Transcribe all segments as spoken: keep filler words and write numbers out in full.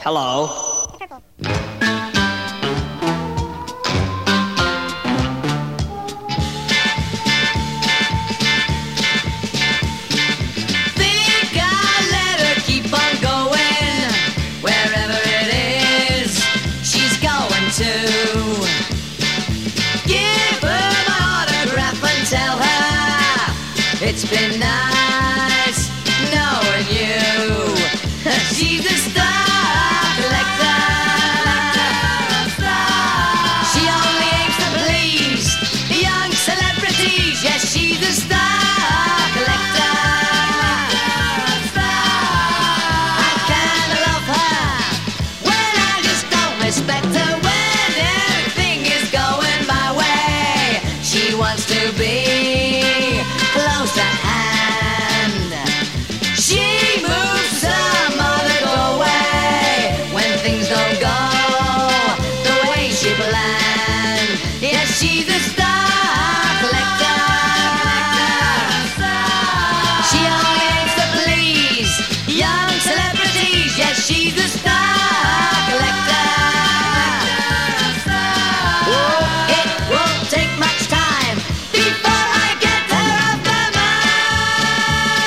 Hello. Think I'll let her keep on going wherever it is she's going to. Give her my autograph and tell her it's been nice knowing you. She's a star collector. She only aims to please young celebrities. Yes, she's a star collector. I kinda love her when I just don't respect her. When everything is going my way, she wants to be close at hand. She moves some other way when things don't go the way she planned. Yes, she's a star collector. She only aims to please young celebrities. Yes, she's a star collector. Oh, it won't take much time before I get her off my mind.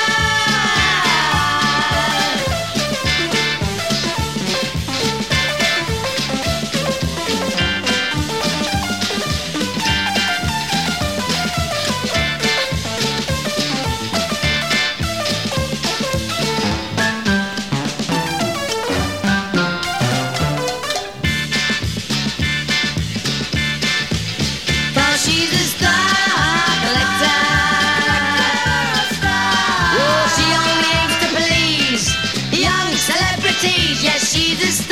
Cause she's a star collector. Oh, she only aims to please young celebrities. Yes, she's a